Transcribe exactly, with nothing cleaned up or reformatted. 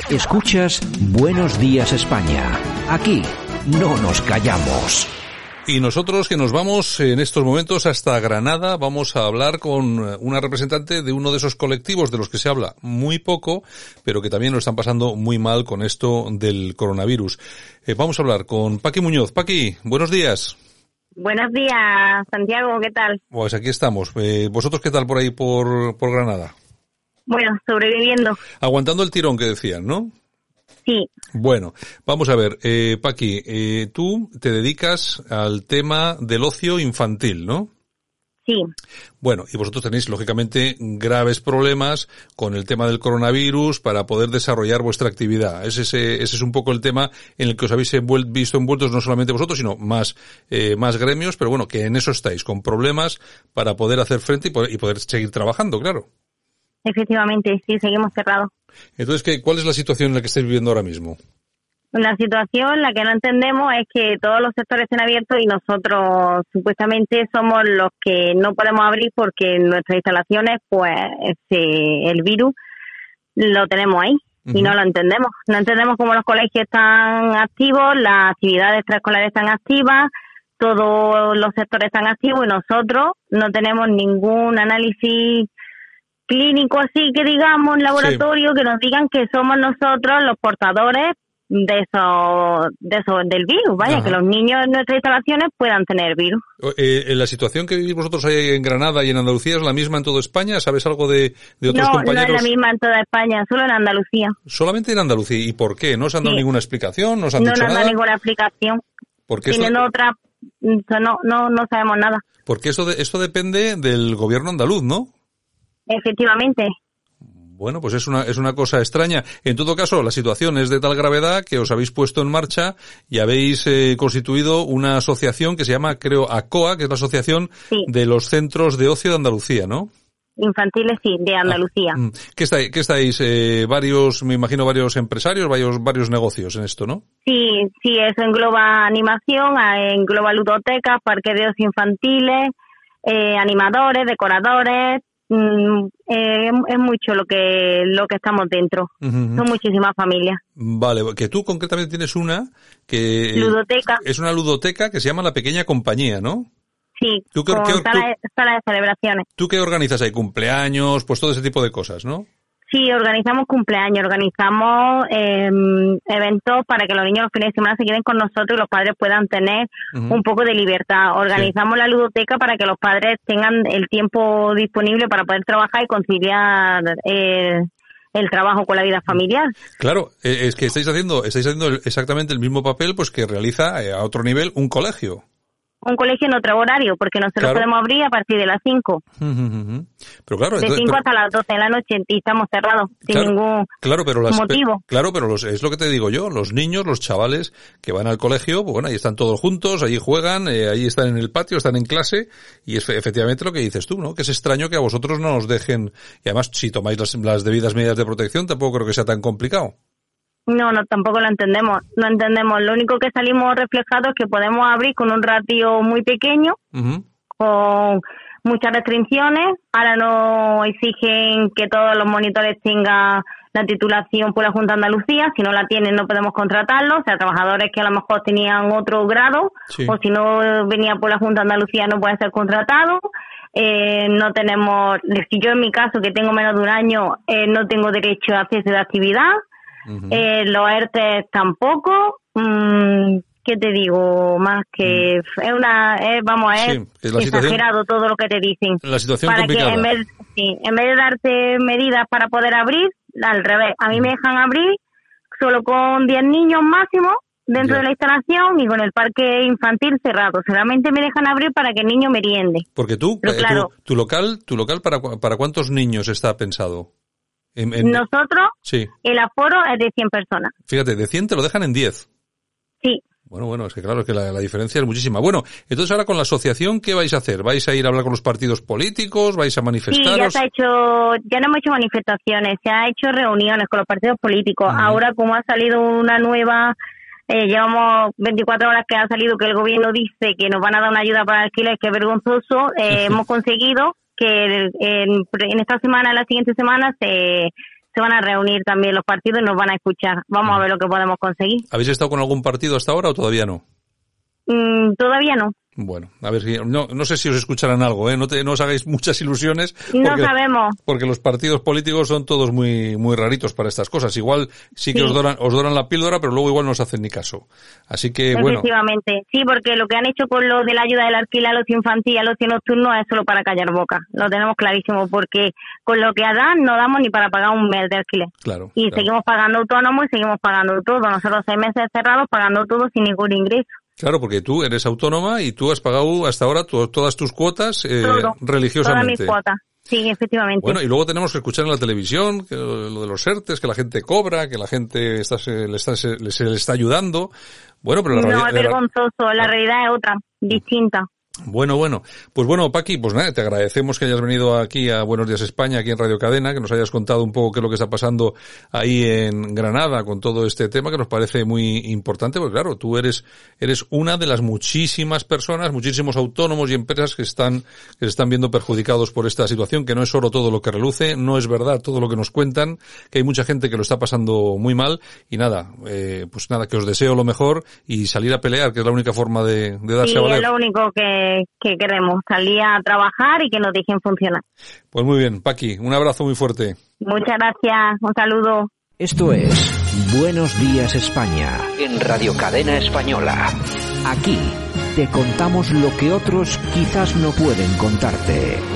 Escuchas Buenos Días España. Aquí no nos callamos. Y nosotros que nos vamos en estos momentos hasta Granada, vamos a hablar con una representante de uno de esos colectivos de los que se habla muy poco, pero que también lo están pasando muy mal con esto del coronavirus. Eh, vamos a hablar con Paqui Muñoz. Paqui, buenos días. Buenos días, Santiago, ¿qué tal? Pues aquí estamos. Eh, ¿Vosotros qué tal por ahí, por, por Granada? Bueno, sobreviviendo. Aguantando el tirón que decían, ¿no? Sí. Bueno, vamos a ver, eh, Paqui, eh, tú te dedicas al tema del ocio infantil, ¿no? Sí. Bueno, y vosotros tenéis, lógicamente, graves problemas con el tema del coronavirus para poder desarrollar vuestra actividad. Ese, ese, ese es un poco el tema en el que os habéis envuel- visto envueltos no solamente vosotros, sino más, eh, más gremios, pero bueno, que en eso estáis, con problemas para poder hacer frente y poder, y poder seguir trabajando, claro. Efectivamente, sí, seguimos cerrados. Entonces, ¿qué, ¿cuál es la situación en la que estáis viviendo ahora mismo? La situación, la que no entendemos es que todos los sectores estén abiertos y nosotros supuestamente somos los que no podemos abrir porque en nuestras instalaciones, pues, este, el virus lo tenemos ahí. Uh-huh. Y no lo entendemos. No entendemos cómo los colegios están activos, las actividades extraescolares están activas, todos los sectores están activos y nosotros no tenemos ningún análisis clínico así que digamos, laboratorio, sí, que nos digan que somos nosotros los portadores de eso, de eso del virus, vaya, ajá, que los niños en nuestras instalaciones puedan tener virus. Eh, ¿La situación que vivís vosotros ahí en Granada y en Andalucía es la misma en toda España? ¿Sabes algo de, de otros no, compañeros? No, no es la misma en toda España, solo en Andalucía. ¿Solamente en Andalucía? ¿Y por qué? ¿No os han dado sí. ninguna explicación? ¿No os han no dicho nos nada? No nos dan ninguna explicación. Porque Tienen esto... otra, no, no, no sabemos nada. Porque esto, de, esto depende del gobierno andaluz, ¿no? Efectivamente. Bueno, pues es una es una cosa extraña. En todo caso, la situación es de tal gravedad que os habéis puesto en marcha y habéis eh, constituido una asociación que se llama, creo, ACOA, que es la Asociación sí. de los Centros de Ocio de Andalucía, ¿no? Infantiles, sí, de Andalucía. Ah, ¿Qué estáis? ¿Qué estáis? Eh, varios, me imagino, varios empresarios, varios varios negocios en esto, ¿no? Sí, sí, eso engloba animación, engloba ludotecas, parques de ocio infantiles, eh, animadores, decoradores. Mm, eh, es mucho lo que lo que estamos dentro. Uh-huh. Son muchísimas familias. Vale, que tú concretamente tienes una que ludoteca. Es una ludoteca que se llama La Pequeña Compañía, ¿no? Sí, ¿Tú qué, con qué, sala, tú, sala de celebraciones. ¿Tú qué organizas ahí? ¿Cumpleaños? Pues todo ese tipo de cosas, ¿no? Sí, organizamos cumpleaños, organizamos eh, eventos para que los niños los fines de semana se queden con nosotros y los padres puedan tener uh-huh. un poco de libertad. Organizamos sí. la ludoteca para que los padres tengan el tiempo disponible para poder trabajar y conciliar eh, el trabajo con la vida familiar. Claro, es que estáis haciendo estáis haciendo exactamente el mismo papel pues que realiza a otro nivel un colegio. Un colegio en otro horario, porque nosotros claro. podemos abrir a partir de las cinco. Uh-huh. Pero claro, de cinco hasta las doce de la noche y estamos cerrados, claro, sin ningún claro, pero las, motivo. Pe- claro, pero los, es lo que te digo yo, los niños, los chavales que van al colegio, pues bueno, ahí están todos juntos, allí juegan, eh, ahí están en el patio, están en clase, y es efectivamente lo que dices tú, ¿no? Que es extraño que a vosotros no os dejen, y además si tomáis las, las debidas medidas de protección, tampoco creo que sea tan complicado. No, no, tampoco lo entendemos, no entendemos. Lo único que salimos reflejados es que podemos abrir con un ratio muy pequeño, uh-huh. con muchas restricciones. Ahora nos exigen que todos los monitores tengan la titulación por la Junta de Andalucía. Si no la tienen, no podemos contratarlos. O sea, trabajadores que a lo mejor tenían otro grado, sí. o si no venía por la Junta de Andalucía, no puede ser contratado. Eh, no tenemos, si yo en mi caso, que tengo menos de un año, eh, no tengo derecho a acceso de actividad. Uh-huh. Eh, los E R T E tampoco. Mm, ¿Qué te digo? Más que uh-huh. es una, es, vamos, es, sí, es exagerado todo lo que te dicen. La situación para complicada. Que en vez, sí, en vez de darte medidas para poder abrir, al revés. A mí uh-huh. me dejan abrir solo con diez niños máximo dentro yeah. de la instalación y con el parque infantil cerrado. Solamente me dejan abrir para que el niño meriende. Porque tú, Pero, eh, claro, tu, tu local, tu local para para cuántos niños está pensado. En, en... Nosotros, sí. el aforo es de cien personas. Fíjate, de cien te lo dejan en diez. Sí. Bueno, bueno, es que claro, es que la, la diferencia es muchísima. Bueno, entonces ahora con la asociación, ¿qué vais a hacer? ¿Vais a ir a hablar con los partidos políticos? ¿Vais a manifestaros? Sí, ya se ha hecho, ya no hemos hecho manifestaciones, se ha hecho reuniones con los partidos políticos. Uh-huh. Ahora, como ha salido una nueva, eh, llevamos veinticuatro horas que ha salido que el gobierno dice que nos van a dar una ayuda para alquiler, que es vergonzoso, eh, hemos conseguido que en, en esta semana, la siguiente semana, se se van a reunir también los partidos y nos van a escuchar. Vamos a ver lo que podemos conseguir. ¿Habéis estado con algún partido hasta ahora o todavía no? Mm, todavía no. Bueno, a ver si, no, no sé si os escucharán algo, ¿eh? No, te, no os hagáis muchas ilusiones. Porque, no sabemos. Porque los partidos políticos son todos muy, muy raritos para estas cosas. Igual sí que sí. os doran, os doran la píldora, pero luego igual no os hacen ni caso. Así que, bueno. Efectivamente. Sí, porque lo que han hecho con lo de la ayuda del alquiler a los infantil y a los nocturnos es solo para callar boca. Lo tenemos clarísimo, porque con lo que dan no damos ni para pagar un mes de alquiler. Claro. Y claro. seguimos pagando autónomos y seguimos pagando todo. Nosotros seis meses cerrados pagando todo sin ningún ingreso. Claro, porque tú eres autónoma y tú has pagado hasta ahora tu, todas tus cuotas eh, Todo, religiosamente. Todas mis cuotas, sí, efectivamente. Bueno, y luego tenemos que escuchar en la televisión que lo de los ERTES, que la gente cobra, que la gente está, se, le, está, se, se le está ayudando. Bueno, pero la no, realidad... es vergonzoso, la realidad es otra, distinta. Bueno, bueno. Pues bueno, Paqui, pues nada, te agradecemos que hayas venido aquí a Buenos Días España, aquí en Radio Cadena, que nos hayas contado un poco qué es lo que está pasando ahí en Granada con todo este tema que nos parece muy importante, porque claro, tú eres eres una de las muchísimas personas, muchísimos autónomos y empresas que están que se están viendo perjudicados por esta situación, que no es oro todo lo que reluce, no es verdad todo lo que nos cuentan, que hay mucha gente que lo está pasando muy mal y nada, eh, pues nada, que os deseo lo mejor y salir a pelear, que es la única forma de, de darse sí, a valer. Es lo único que que queremos, salir a trabajar y que nos dejen funcionar. Pues muy bien, Paqui, un abrazo muy fuerte. Muchas gracias, un saludo. Esto es Buenos Días España, en Radio Cadena Española. Aquí te contamos lo que otros quizás no pueden contarte.